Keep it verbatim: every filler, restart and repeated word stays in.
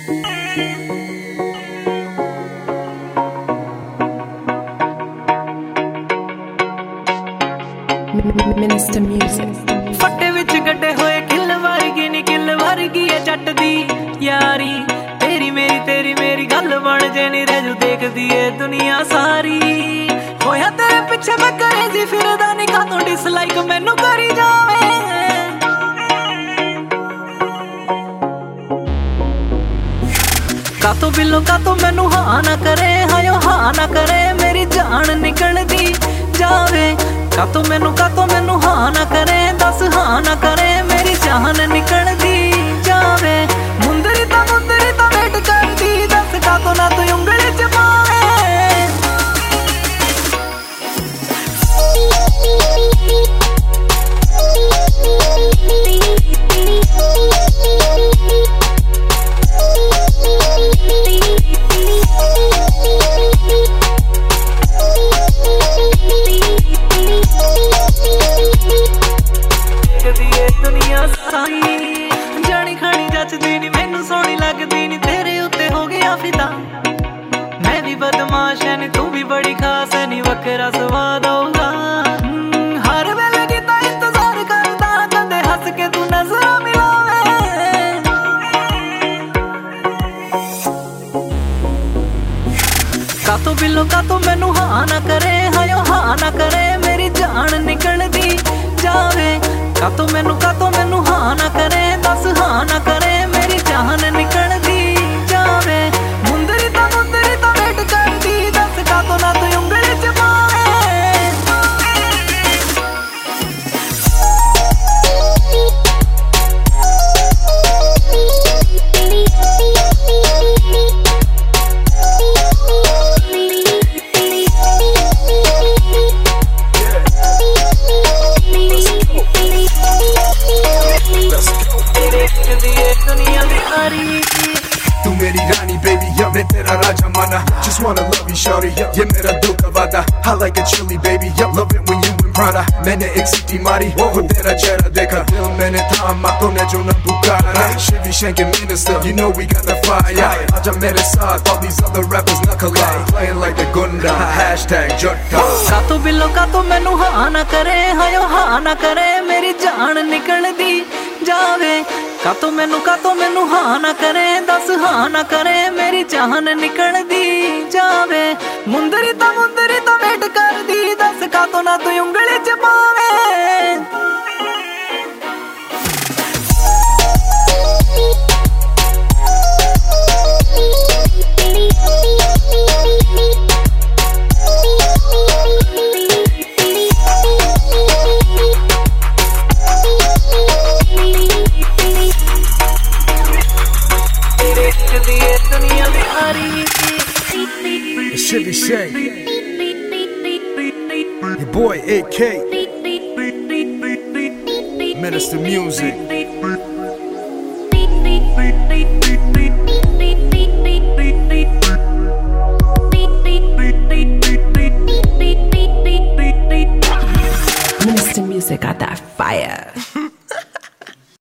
Minister Music फट्टे विच गड्डे होए किल वर्गी नी किल वर्गी है जट दी यारी तेरी मेरी तेरी मेरी गल बन जे नी रह जू देख दिए दुनिया सारी होया तेरे पिछे मैं करे जी फिरदा नी का तू डिसलाइक मैनू करी जावे का तो बिलो का तो मैनू हाँ ना करे हायो हाँ ना करे मेरी जान निकल दी जावे का तो मैनू का तो मैनू हाँ ना करे दस हाँ ना करे मेरी जान निकल दी जावे मुंदरी ता मुंदरी ता वेट कर दी दस का तो ना तू उंगली च पावे जानी खानी जचदी नी मैनू सोहनी लगदी नी तेरे उत्ते हो गया फिदा मैं भी बदमाश है नी तू भी बड़ी खास है नी वखरा स्वाद आऊगा हर वेले कीता इंतजार करदा कदे हंस के तू नजर मिलावे का तो बिलो का तो मैनू हाँ ना करे हायो हाँ ना करे मेरी जान निकल दी जावे का तो मैनू का तो मैनू हाँ ना करे दस हाँ ना करे मेरी जान निकल दी जावे मुंदरी ता मुंदरी ता वेट कर दी दस का तो ना तू उंगली च पावे तू मेरी रानी baby या मैं तेरा राजा माना just wanna love you shorty ये मेरा दिल का वादा I like it chilly baby love it when you in Prada मैंने एक सीटी मारी वो तेरा चेहरा देखा दिल मैंने थामा तूने जो न पुकारा Shivy shanking minister you know we got the fire आजा मेरे साथ all these other rappers न collide playing like the gunda hashtag jutta का तो बिलो का तो मैनू हाँ ना करे हायो हाँ ना करे मेरी जान निकल दी जावे का तो मैनू का तो मैनू हाँ ना करे दस हाँ ना करे मेरी जान निकल दी जावे मुंदरी ता मुंदरी ता वेट कर दी दस का तो ना तू उंगली च पावे Shivy Shank your boy A K Minister Music Minister Music got that fire.